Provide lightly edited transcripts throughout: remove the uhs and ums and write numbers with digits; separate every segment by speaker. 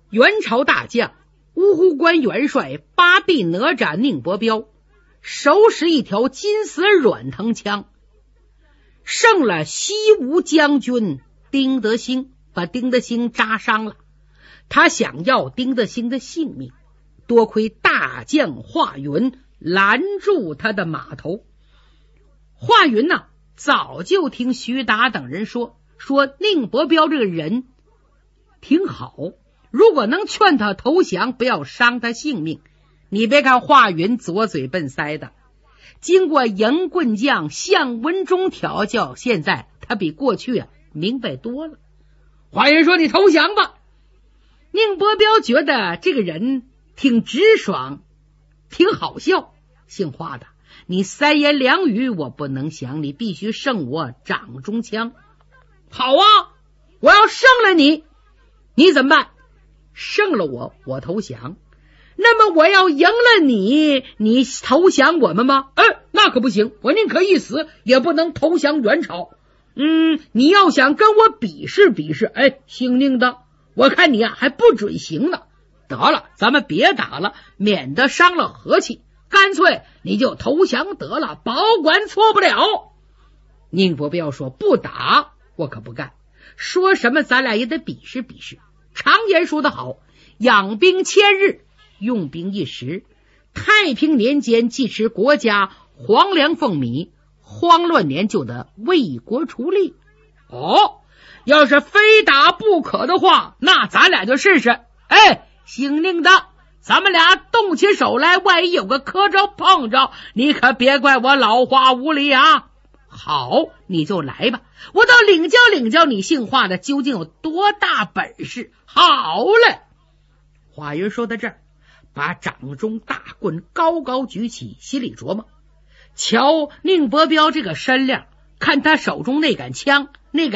Speaker 1: 元朝大将芜湖关元帅八臂哪吒宁伯彪手使一条金丝软藤枪，胜了西吴将军丁德兴，把丁德兴扎伤了。他想要丁德兴的性命，多亏大将华云拦住他的马头。华云呢，早就听徐达等人说宁伯彪这个人挺好，如果能劝他投降，不要伤他性命。你别看华云左嘴笨腮的，经过营棍将向文忠调教，现在他比过去明白多了。华云说：“你投降吧。”宁伯彪觉得这个人挺直爽，挺好笑。姓华的，你三言两语我不能降，你必须胜我掌中枪。好啊，我要胜了你，你怎么办？胜了我，我投降。那么我要赢了你，你投降我们吗？那可不行，我宁可一死也不能投降元朝。你要想跟我比试比试，姓宁的，我看你还不准行呢。得了，咱们别打了，免得伤了和气，干脆你就投降得了，保管错不了。宁伯彪说：“不打我可不干，说什么咱俩也得比试比试。常言说得好，养兵千日，用兵一时。太平年间既持国家黄粱凤米，慌乱年就得为国出力。要是非打不可的话，那咱俩就试试。姓宁的，咱们俩动起手来，万一有个磕着碰着，你可别怪我老话无理啊。好，你就来吧，我倒领教领教你姓华的究竟有多大本事。好嘞。华云说到这儿，把掌中大棍高高举起，心里琢磨：瞧宁伯彪这个身量，看他手中那杆枪，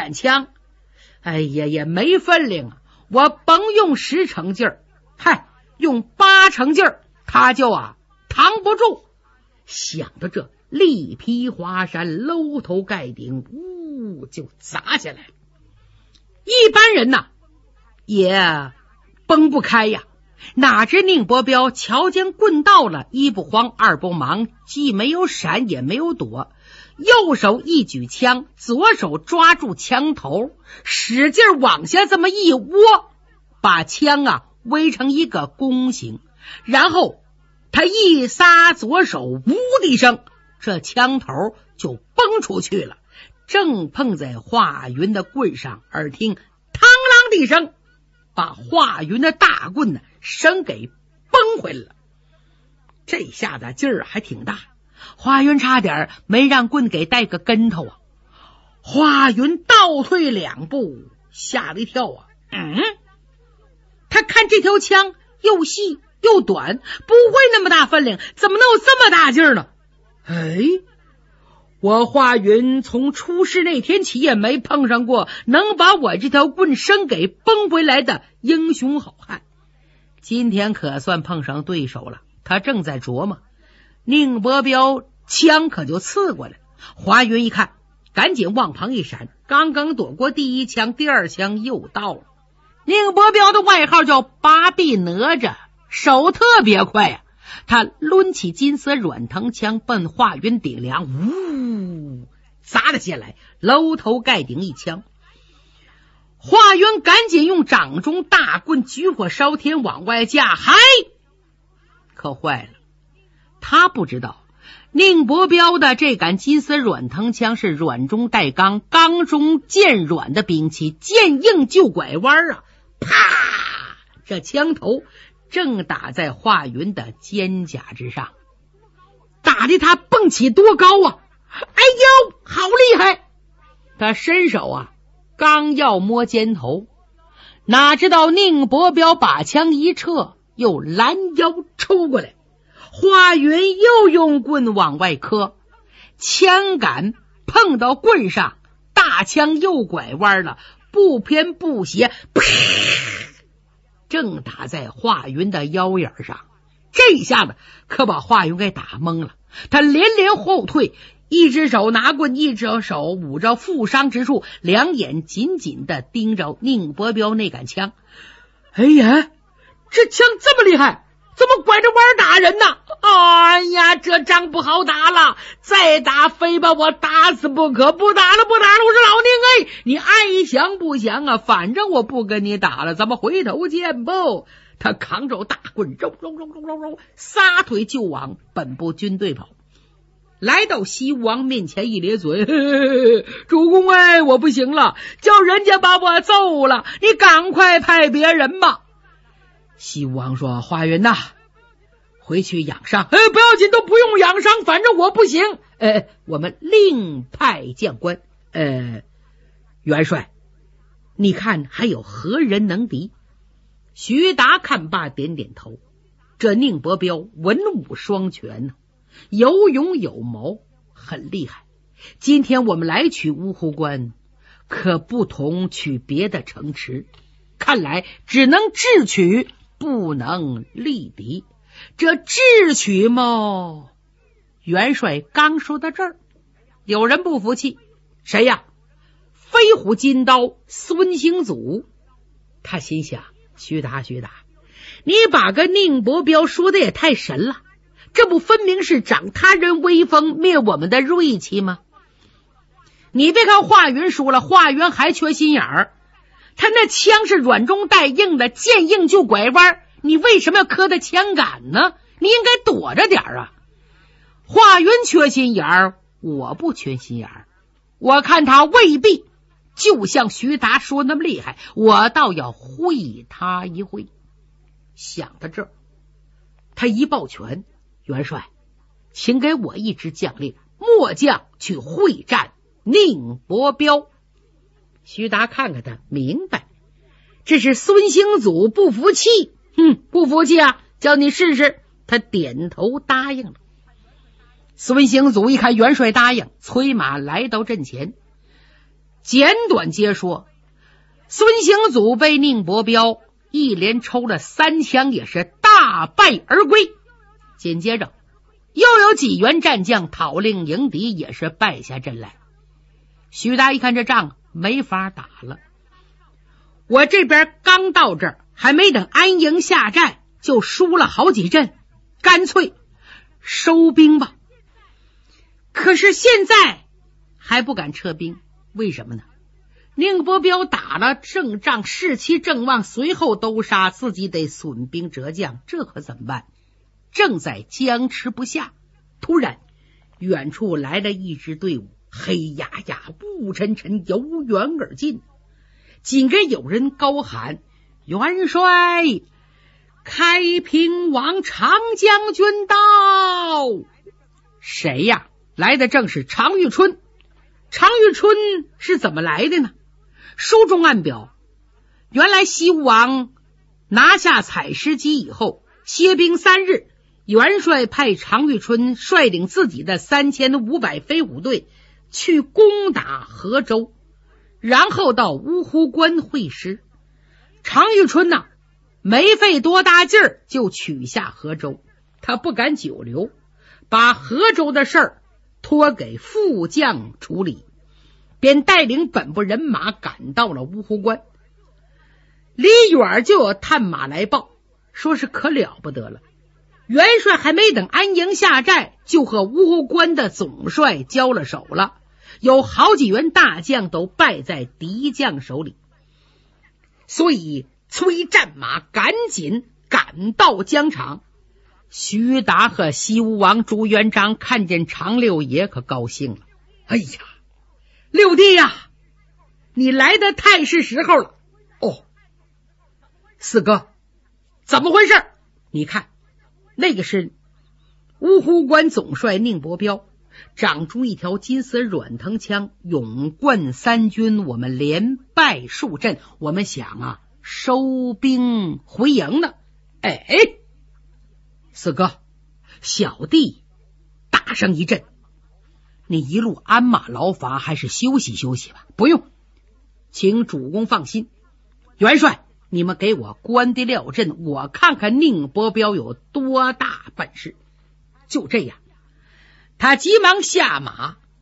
Speaker 1: 也没分量啊。我甭用10成劲儿，用8成劲儿，他就扛不住。想到这，力劈华山，搂头盖顶，就砸下来。一般人也崩不开呀。哪知宁伯彪瞧见棍到了，一不慌二不忙，既没有闪也没有躲，右手一举枪，左手抓住枪头，使劲往下这么一窝，把枪围成一个弓形，然后他一撒左手，呜的一声，这枪头就崩出去了，正碰在华云的棍上，耳听嘡啷的一声，把华云的大棍生给崩回来了。这下子劲儿还挺大，华云差点没让棍给带个跟头啊。华云倒退2步，吓了一跳他看这条枪又细又短，不会那么大分量，怎么能有这么大劲儿呢？我华云从出事那天起也没碰上过能把我这条棍生给崩回来的英雄好汉，今天可算碰上对手了。他正在琢磨，宁伯彪枪可就刺过来。华云一看，赶紧往旁一闪，刚刚躲过第一枪，第二枪又到了。宁伯彪的外号叫八臂哪吒，手特别快他抡起金丝软藤枪奔华云顶梁，砸了下来，搂头盖顶一枪。华云赶紧用掌中大棍举火烧天往外架，可坏了，他不知道宁伯彪的这杆金丝软藤枪是软中带刚，刚中渐软的兵器，渐硬就拐弯啪！这枪头正打在华云的肩胛之上，打的他蹦起多高好厉害！他伸手刚要摸肩头，哪知道宁伯彪把枪一撤，又拦腰抽过来。华云又用棍往外磕，枪杆碰到棍上，大枪又拐弯了，不偏不斜，正打在华云的腰眼上。这一下子可把华云给打懵了，他连连后退，一只手拿棍，一只手捂着负伤之处，两眼紧紧的盯着宁伯彪那杆枪。 这枪这么厉害，怎么拐着弯打人呢？哎呀，这仗不好打了，再打非把我打死不可！不打了，我是老宁哎！你爱想不想啊？反正我不跟你打了，咱们回头见不？他扛着大棍，揉，撒腿就往本部军队跑。来到西吴王面前一咧嘴，主公哎，我不行了，叫人家把我揍了，你赶快派别人吧。西吴王说：华云呐，回去养伤。不要紧，都不用养伤，反正我不行。我们另派将官。元帅，你看还有何人能敌？徐达看罢点点头，这宁伯彪文武双全呢，有勇有谋，很厉害。今天我们来取乌湖关，可不同取别的城池，看来只能智取，不能力敌。这智取嘛，元帅刚说到这儿，有人不服气。谁呀？飞虎金刀孙兴祖。他心想，徐达，你把个宁伯彪说的也太神了，这不分明是长他人威风，灭我们的锐气吗？你别看华云输了，华云还缺心眼儿，他那枪是软中带硬的，见硬就拐弯，你为什么要磕他枪杆呢？你应该躲着点啊！华云缺心眼儿，我不缺心眼儿，我看他未必就像徐达说那么厉害，我倒要会他一会。想到这儿，他一抱拳：元帅，请给我一支将令，末将去会战宁伯彪。徐达看看他，明白这是孙兴祖不服气。不服气啊，叫你试试。他点头答应了。孙兴祖一看元帅答应，催马来到阵前。简短接说，孙兴祖被宁伯彪一连抽了3枪，也是大败而归。紧接着又有几员战将讨令迎敌，也是败下阵来。徐达一看这仗没法打了，我这边刚到这儿，还没等安营下寨，就输了好几阵，干脆收兵吧。可是现在还不敢撤兵，为什么呢？宁伯彪打了胜仗，士气正旺，随后都杀，自己得损兵折将，这可怎么办？正在僵持不下，突然远处来了一支队伍，黑压压雾沉沉，由远而近。紧跟有人高喊：元帅，开平王常将军到！谁呀？来的正是常遇春。常遇春是怎么来的呢？书中暗表，原来西吴王拿下采石矶以后，歇兵3日，元帅派常遇春率领自己的3500飞虎队去攻打河州，然后到乌湖关会师。常遇春呢，没费多大劲儿就取下河州，他不敢久留，把河州的事儿托给副将处理，便带领本部人马赶到了乌湖关。离远就有探马来报，说是可了不得了，元帅还没等安营下寨，就和乌湖关的总帅交了手了，有好几员大将都败在敌将手里，所以催战马赶紧赶到疆场。徐达和西吴王朱元璋看见常六爷可高兴了，哎呀，六弟呀，你来的太是时候了。四哥，怎么回事？你看，那个是乌湖关总帅宁伯彪，长出一条金丝软藤枪，勇冠3军，我们连败数阵，我们想啊收兵回营呢。四哥，小弟打上一阵，你一路鞍马劳乏，还是休息休息吧。不用，请主公放心，元帅你们给我关的料阵，我看看宁伯彪有多大本事。就这样，他急忙下马，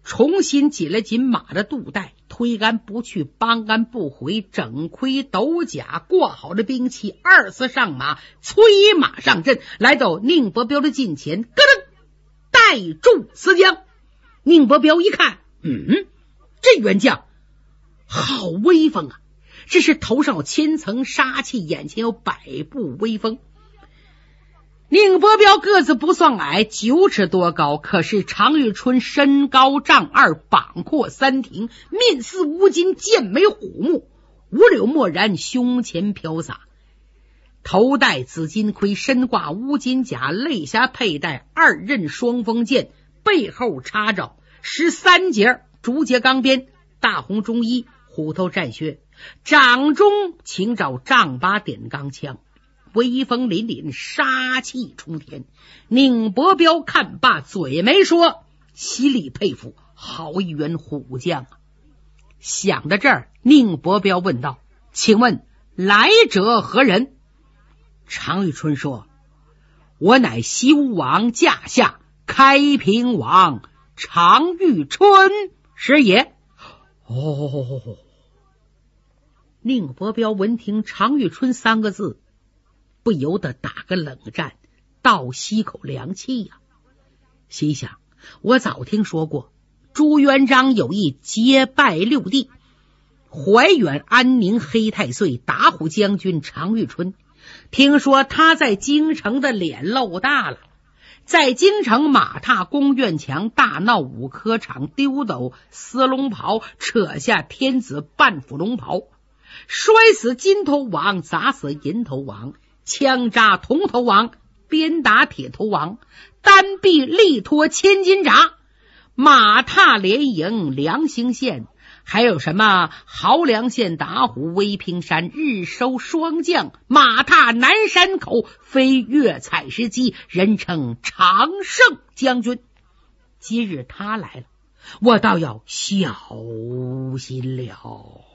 Speaker 1: 重新紧了紧马的肚带，推鞍不去，帮鞍不回，整盔斗甲，挂好了兵器，二次上马，催马上阵，来到宁伯彪的近前，咯噔带住此将。宁伯彪一看，这员将好威风啊！只是头上有千层杀气，眼前有百步威风。宁伯彪个子不算矮，9尺多高，可是常遇春身高丈2，膀阔3庭，面似乌金，剑眉虎目，五柳漠然，胸前飘洒，头戴紫金盔，身挂乌金甲，肋下佩戴2刃双锋剑，背后插着13节竹节钢鞭，大红中衣，虎头战靴，掌中擎着丈8点钢枪，威风凛凛，杀气冲天。宁伯彪看罢，嘴没说，心里佩服，好一员虎将啊！想到这儿，宁伯彪问道：“请问来者何人？”常遇春说：“我乃西吴王驾下开平王常遇春是也。”哦，宁伯彪闻听常遇春3个字，不由得打个冷战，倒吸口凉气呀。心想，我早听说过朱元璋有意结拜6弟，怀远、安宁、黑太岁、打虎将军常遇春，听说他在京城的脸露大了，在京城马踏宫院墙，大闹5科场，丢斗撕龙袍，扯下天子半副龙袍，摔死金头王，砸死银头王，枪扎铜头王，鞭打铁头王，单臂力托千斤闸，马踏连营梁兴县，还有什么濠梁县打虎威平山，日收双将，马踏南山口，飞跃采石矶，人称常胜将军。今日他来了，我倒要小心了。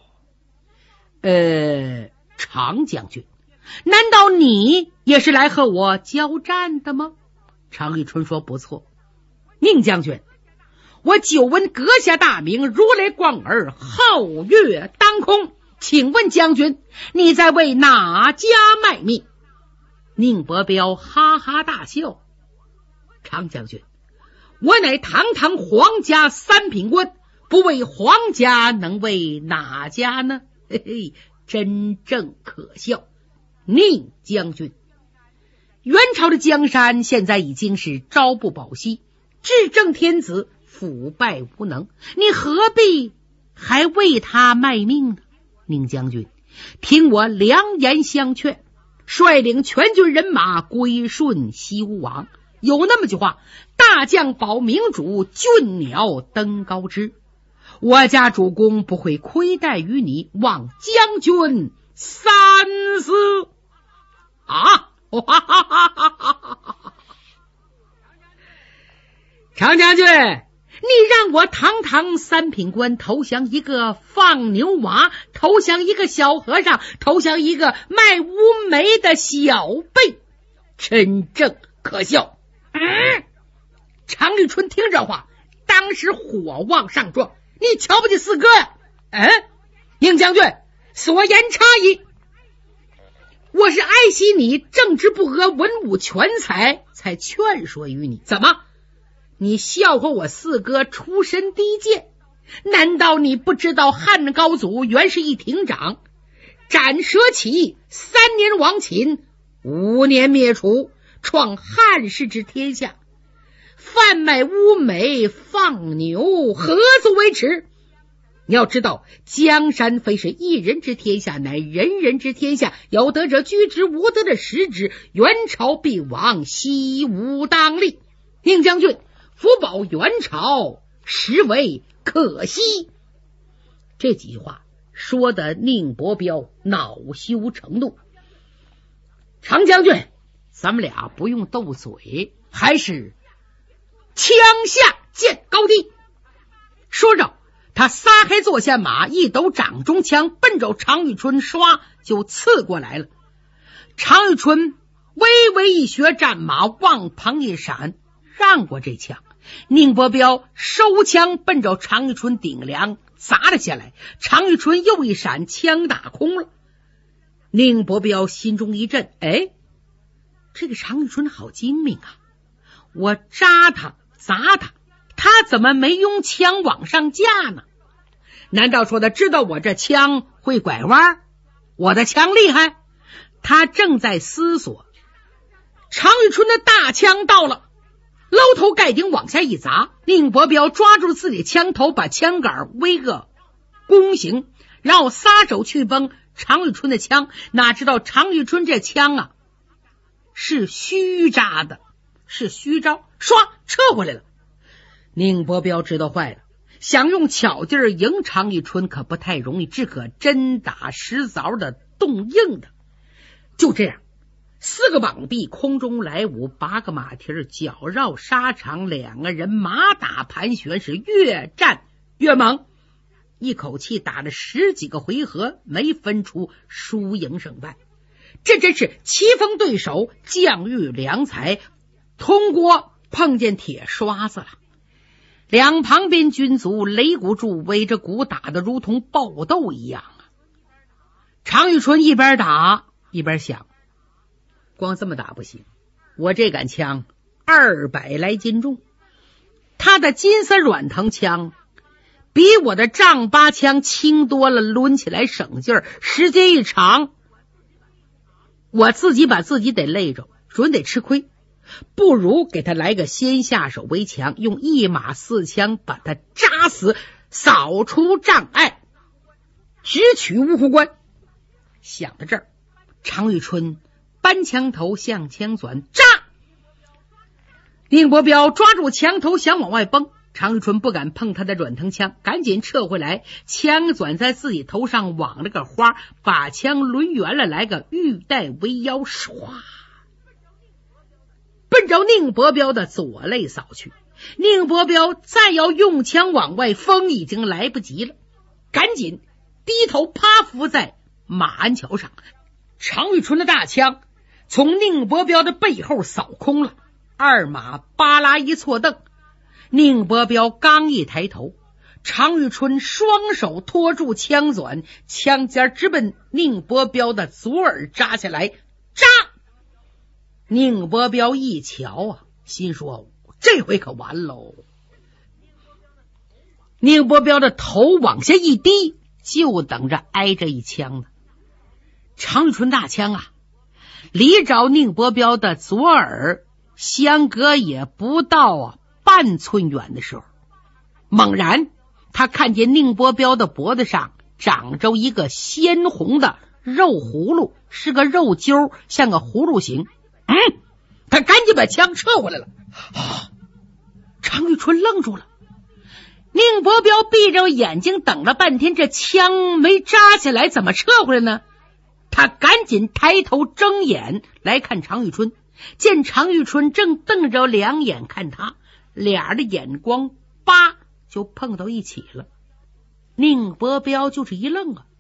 Speaker 1: 常将军，难道你也是来和我交战的吗？常遇春说：“不错。”宁将军，我久闻阁下大名，如雷贯耳，皓月当空，请问将军，你在为哪家卖命？宁伯彪哈哈大笑：“常将军，我乃堂堂皇家3品官，不为皇家能为哪家呢？嘿嘿，真正可笑。宁将军，元朝的江山现在已经是朝不保夕，至正天子腐败无能，你何必还为他卖命呢？宁将军，听我良言相劝，率领全军人马归顺西吴王。有那么句话，大将保明主，俊鸟登高枝。我家主公不会亏待于你，望将军三思啊！常将军，你让我堂堂3品官投降一个放牛娃，投降一个小和尚，投降一个卖乌梅的小辈，真正可笑。常遇春听这话，当时火往上撞，你瞧不起4哥呀？宁将军，所言差矣。我是爱惜你正直不阿、文武全才，才劝说于你。怎么，你笑话我4哥出身低贱？难道你不知道汉高祖原是一亭长，斩蛇起3年亡秦，5年灭楚，创汉室之天下？贩卖乌梅放牛，何足为耻？你要知道，江山非是一人之天下，乃人人之天下，有德者居之，无德者食之。元朝必亡，西吴当立。宁将军，福保元朝，实为可惜。这几句话说的宁伯彪恼羞成怒。常将军，咱们俩不用斗嘴，还是枪下见高低。说着，他撒开坐下马，一抖掌中枪，奔着常遇春唰就刺过来了。常遇春微微一学战马，往旁一闪，让过这枪， 宁伯彪手枪奔着常遇春顶梁砸了下来，常遇春又一闪，枪打空了。宁伯彪心中一震，这个常遇春好精明啊，我扎他砸他，他怎么没用枪往上架呢？难道说他知道我这枪会拐弯，我的枪厉害？他正在思索，常遇春的大枪到了，搂头盖顶往下一砸，宁伯彪抓住自己枪头，把枪杆围个弓形，然后撒手去崩常遇春的枪。哪知道常遇春这枪啊是虚扎的，是虚招，唰撤回来了。宁伯彪知道坏了，想用巧劲儿赢常遇春可不太容易，只可真打实凿的动硬的。就这样，4个绑臂空中来舞，8个马蹄绞绕沙场，2个人马打盘旋，是越战越猛，一口气打了10几个回合，没分出输赢胜败。这真是棋逢对手，将遇良才，铜锅碰见铁刷子了。两旁边军卒擂鼓助围着鼓，打得如同爆斗一样啊！常遇春一边打一边想，光这么打不行，我这杆枪200来斤重，他的金丝软藤枪比我的丈八枪轻多了，抡起来省劲儿，时间一长，我自己把自己得累着，准得吃亏。不如给他来个先下手为强，用1马4枪把他扎死，扫除障碍，直取芜湖关。想到这儿，常遇春搬枪头向前转，扎！宁伯彪抓住枪头想往外崩，常遇春不敢碰他的软藤枪，赶紧撤回来，枪转在自己头上网了个花，把枪抡圆了，来个玉带围腰，唰奔着宁伯彪的左肋扫去。宁伯彪再要用枪往外封，已经来不及了，赶紧低头趴伏在马鞍桥上。常遇春的大枪从宁伯彪的背后扫空了，2马巴拉一错蹬，宁伯彪刚一抬头，常遇春双手托住枪转，枪尖直奔宁伯彪的左耳扎下来，扎！宁伯彪一瞧啊，心说这回可完喽。宁伯彪的头往下一低，就等着挨这一枪呢。常遇春大枪啊，离着宁伯彪的左耳相隔也不到半寸远的时候，猛然他看见宁伯彪的脖子上长着一个鲜红的肉葫芦，是个肉揪，像个葫芦形。他赶紧把枪撤回来了。常遇春愣住了，宁伯彪闭着眼睛等了半天，这枪没扎起来，怎么撤回来呢？他赶紧抬头睁眼来看常遇春，见常遇春正瞪着2眼看他，俩的眼光叭就碰到一起了。宁伯彪就是一愣啊，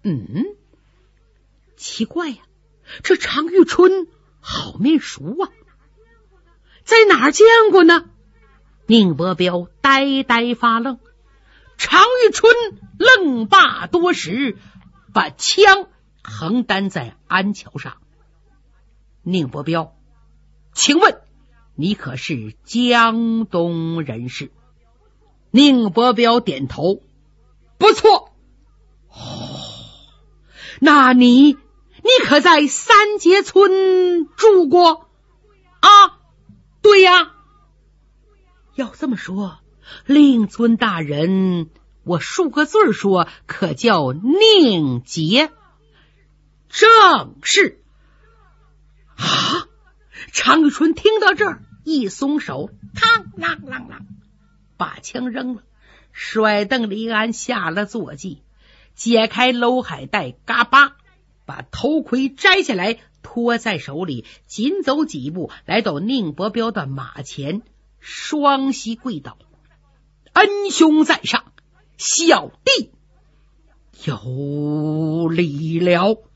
Speaker 1: 奇怪呀，这常遇春好面熟啊，在哪儿见过呢？宁伯彪呆呆发愣，常遇春愣罢多时，把枪横担在鞍桥上。宁伯彪，请问你可是江东人士？宁伯彪点头，不错。那你可在三节村住过啊？对呀。要这么说，令尊大人，我数个字说，可叫宁杰。正是。常遇春听到这儿，一松手，嘡啷啷啷，把枪扔了，甩蹬离鞍，下了坐骑，解开篓海带，嘎巴把头盔摘下来，托在手里，紧走几步，来到宁伯彪的马前，双膝跪倒，恩兄在上，小弟有礼了。